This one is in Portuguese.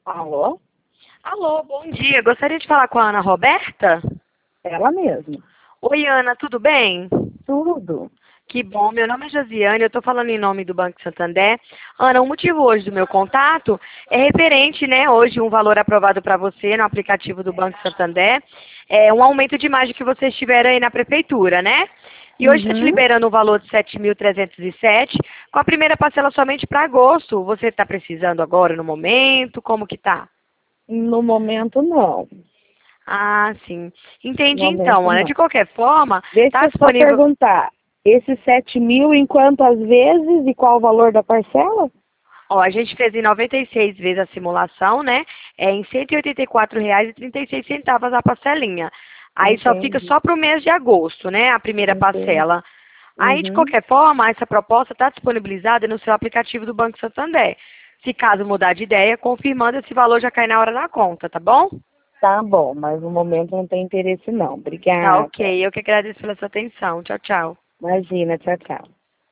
Alô? Alô, bom dia. Gostaria de falar com a Ana Roberta? Ela mesma. Oi, Ana, tudo bem? Tudo. Que bom. Meu nome é Josiane, eu estou falando em nome do Banco Santander. Ana, o motivo hoje do meu contato é referente, né, hoje um valor aprovado para você no aplicativo do Banco Santander. É um aumento de imagem que vocês tiveram aí na prefeitura, né? E hoje está te Uhum. liberando o valor de 7.307, com a primeira parcela somente para agosto. Você está precisando agora, no momento? Como que tá? No momento, não. Ah, sim. No Entendi então, momento, Ana. não. De qualquer forma, Deixa está eu só disponível. perguntar. Esses 7.000 em quantas vezes e qual o valor da parcela? Ó, a gente fez em 96 vezes a simulação, né? É em R$ 184,36 a parcelinha. Aí só fica Entendi. só para o mês de agosto, né? A primeira Entendi. parcela. Aí, de Uhum. qualquer forma, essa proposta está disponibilizada no seu aplicativo do Banco Santander. Se caso mudar de ideia, confirmando esse valor já cai na hora na conta, tá bom? Tá bom, mas no momento não tem interesse, não. Tá Obrigada. ok. Eu que agradeço pela sua atenção. Tchau, tchau. Imagina, tchau, tchau.